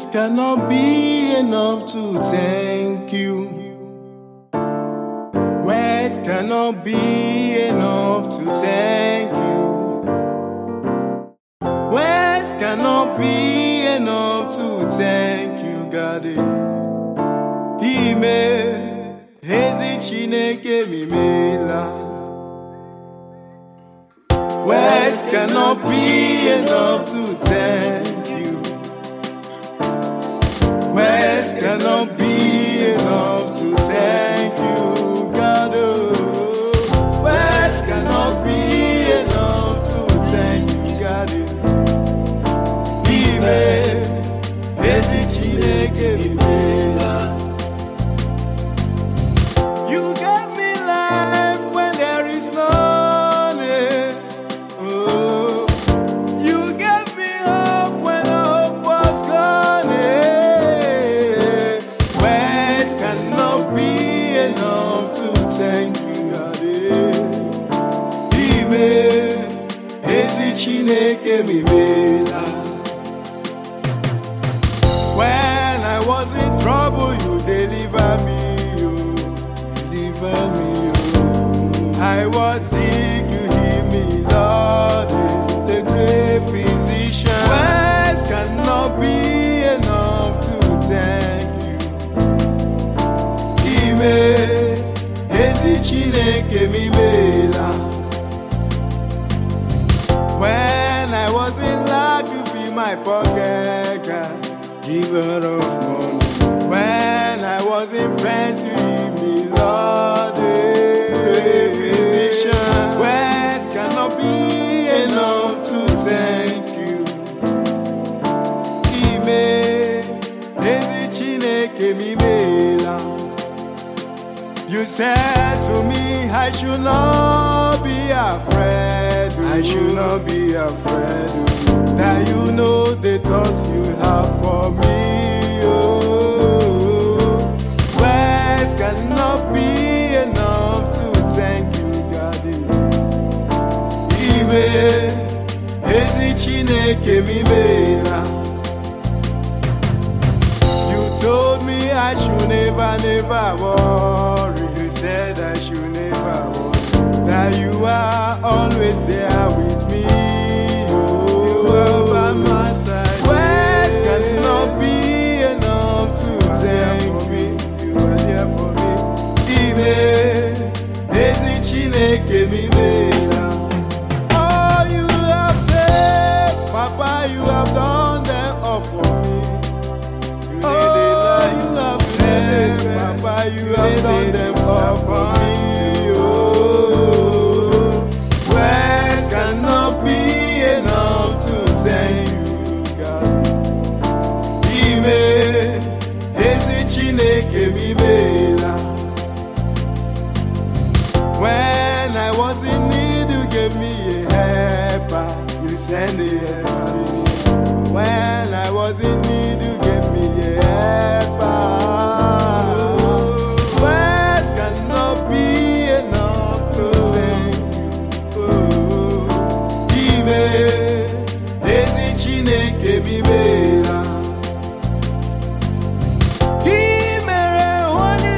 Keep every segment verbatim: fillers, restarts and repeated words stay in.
Words cannot be enough to thank you. Words cannot be enough to thank you. Words cannot be enough to thank you, God. Ime ezi Chineke mimela. Words cannot be enough to thank you. Words cannot be enough to thank you, God. Oh, words cannot be enough to thank you, God. Ime ezi Chineke mimela. You gave me life when there is none. Oh, you gave me hope when hope was gone. Words cannot be enough to thank you, God. Ime ezi Chineke mimela. When I was in trouble, you deliver me, you deliver me, you. I was sick, you heal me, Lord, the great physician. Words cannot be enough to thank you. Ime ezi Chineke mimela. When I was in lack, you fill my pocket, God, giver of money. When I was in pain, you heal me, Lord, the physician. Words cannot be enough to thank you. Ime ezi Chineke mimela. You said to me, I should not be afraid. I should not be afraid. That you know the thoughts you have for me. Oh, words cannot be enough to thank you, God. Ime ezi Chineke mimela. You told me I should never, never worry. You said I should never worry. That you are always there with me. Oh, you are by my side. Words cannot be enough to thank you. You are there for me. Ime ezi Chineke mimela. Oh, you have said, Papa, you have done them all for me. You oh, you have said, Papa, you have done them all for me. Oh, words cannot be enough to thank you, God. Ime ezi Chineke mimela. When I was in need, you gave me a helper. You sent a helper to me. When I was in need, you gave me a helper. Words cannot be enough to thank you. Oh, Ime ezi Chineke mimela. Imere only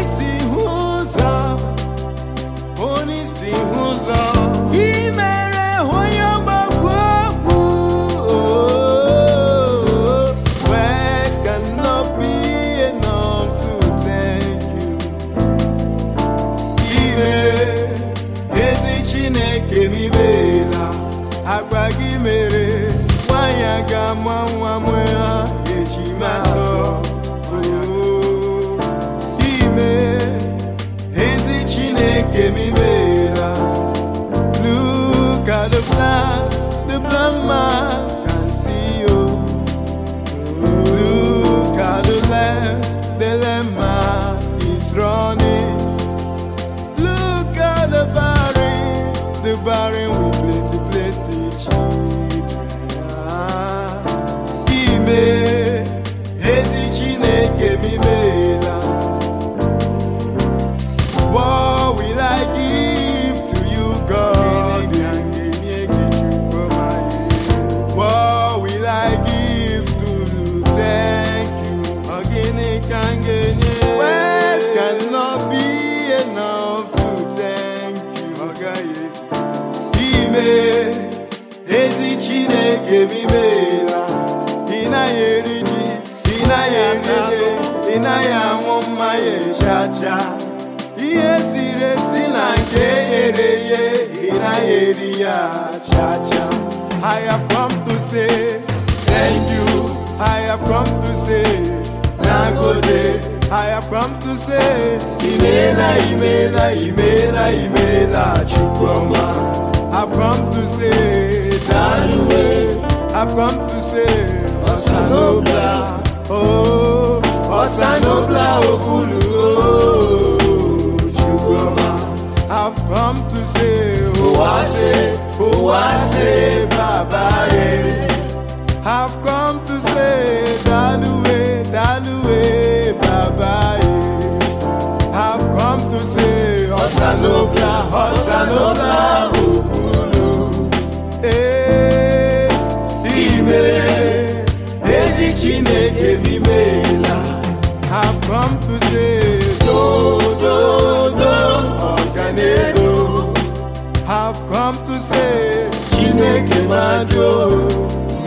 Chineke mimela. Ina yeriji, ina yerede, ina ya mumma ye cha cha. Iye sire sina nke yereye, ina yeriya cha cha. I have come to say thank you. I have come to say Nagode. I have come to say Imela, Imela, Imela, Imela Chukwuma. I've come to say Daluwe. I've come to say Osanobla. Oh, Osanobla Okulu. Oh, Chukwuma. I've come to say Owase, Owase Babaye. I've come to say Daluwe, Daluwe Babaye. I've come to say Osanobla, Osanobla Okulu. Eh, Ime, Ezi Chineke mimela. I've come to say Do, Do, Do, Organedo. I've come to say Chineke Mado.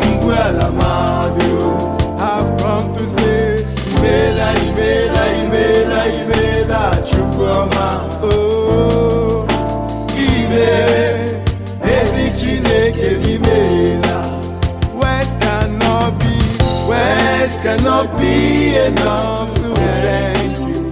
I've come to say Imela, Imela, Imela, Imela Chukwuma. Oh, Ime, Ezi Chineke mimela. Words cannot be, words cannot be enough to thank you.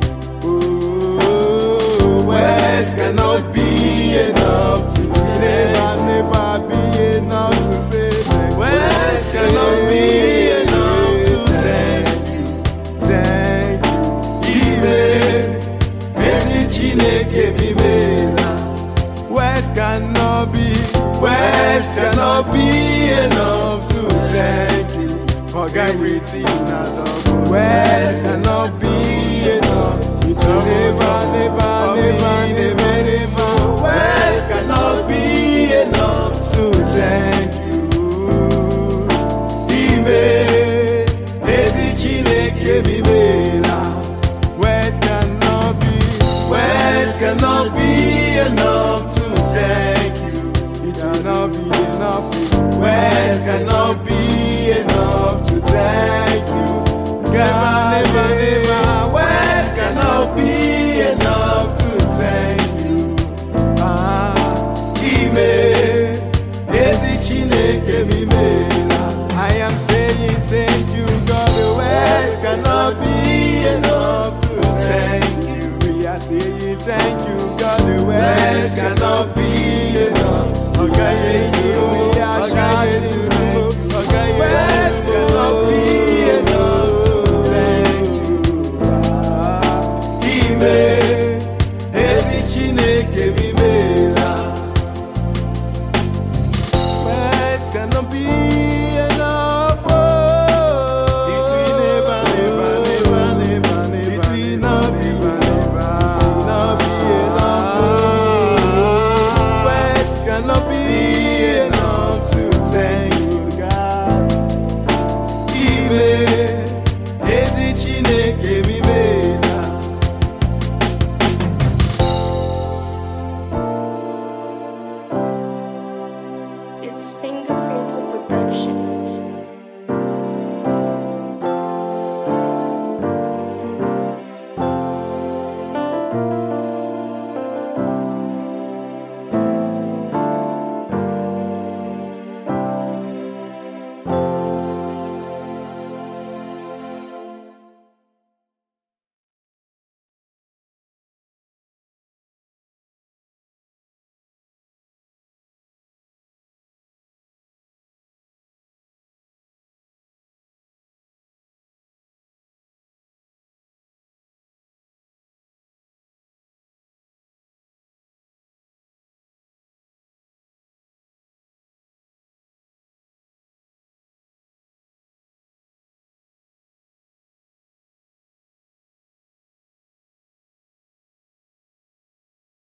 Oh, words cannot be enough to never, never be enough to say thank you. Words cannot be enough to thank you, thank you. Ime, Ezi Chineke mimela. Words cannot be, words cannot be enough to thank you. Forget everything another. Words cannot be enough. It will never, never, never, never, never. Words cannot be enough to thank you. Words cannot be, words cannot be enough to thank you. It will not be enough. Words cannot be enough to thank you. God, never, never. Words cannot be enough to thank you. Ah, Ime, Ezi Chineke mimela. I am saying thank you, God. The words cannot be enough to thank you. We are saying thank you, God. The words cannot be enough. Okay, we are shouting.